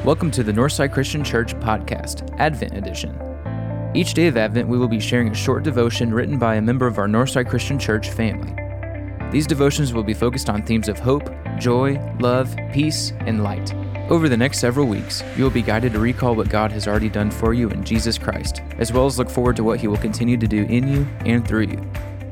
Welcome to the Northside Christian Church Podcast, Advent Edition. Each day of Advent, we will be sharing a short devotion written by a member of our Northside Christian Church family. These devotions will be focused on themes of hope, joy, love, peace, and light. Over the next several weeks, you will be guided to recall what God has already done for you in Jesus Christ, as well as look forward to what He will continue to do in you and through you.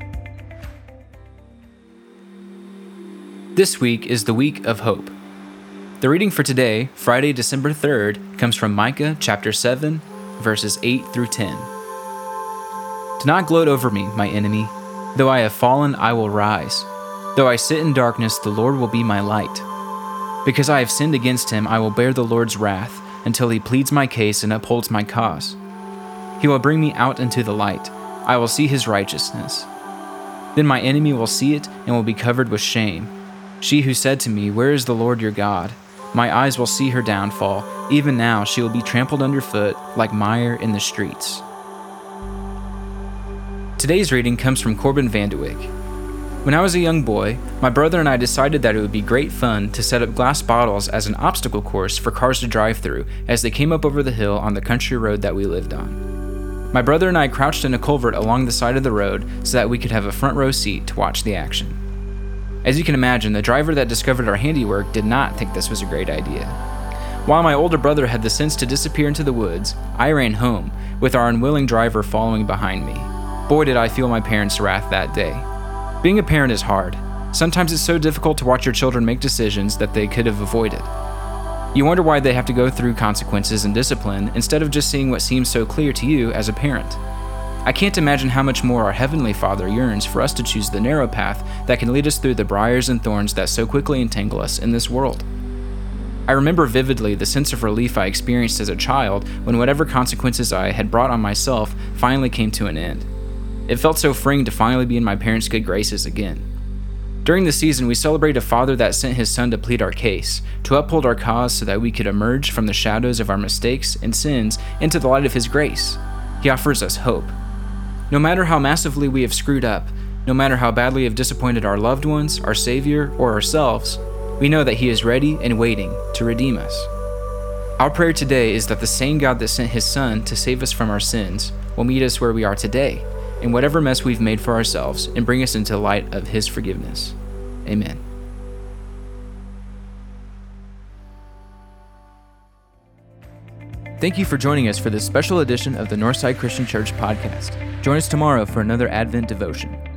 This week is the week of hope. The reading for today, Friday, December 3rd, comes from Micah chapter 7, verses 8 through 10. Do not gloat over me, my enemy. Though I have fallen, I will rise. Though I sit in darkness, the Lord will be my light. Because I have sinned against him, I will bear the Lord's wrath until he pleads my case and upholds my cause. He will bring me out into the light. I will see his righteousness. Then my enemy will see it and will be covered with shame. She who said to me, "Where is the Lord your God?" My eyes will see her downfall. Even now she will be trampled underfoot like mire in the streets. Today's reading comes from Corbin Vandewyk. When I was a young boy, my brother and I decided that it would be great fun to set up glass bottles as an obstacle course for cars to drive through as they came up over the hill on the country road that we lived on. My brother and I crouched in a culvert along the side of the road so that we could have a front row seat to watch the action. As you can imagine, the driver that discovered our handiwork did not think this was a great idea. While my older brother had the sense to disappear into the woods, I ran home, with our unwilling driver following behind me. Boy, did I feel my parents' wrath that day. Being a parent is hard. Sometimes it's so difficult to watch your children make decisions that they could have avoided. You wonder why they have to go through consequences and discipline instead of just seeing what seems so clear to you as a parent. I can't imagine how much more our Heavenly Father yearns for us to choose the narrow path that can lead us through the briars and thorns that so quickly entangle us in this world. I remember vividly the sense of relief I experienced as a child when whatever consequences I had brought on myself finally came to an end. It felt so freeing to finally be in my parents' good graces again. During the season, we celebrate a Father that sent His Son to plead our case, to uphold our cause so that we could emerge from the shadows of our mistakes and sins into the light of His grace. He offers us hope. No matter how massively we have screwed up, no matter how badly we have disappointed our loved ones, our Savior, or ourselves, we know that He is ready and waiting to redeem us. Our prayer today is that the same God that sent His Son to save us from our sins will meet us where we are today, in whatever mess we've made for ourselves, and bring us into the light of His forgiveness. Amen. Thank you for joining us for this special edition of the Northside Christian Church Podcast. Join us tomorrow for another Advent devotion.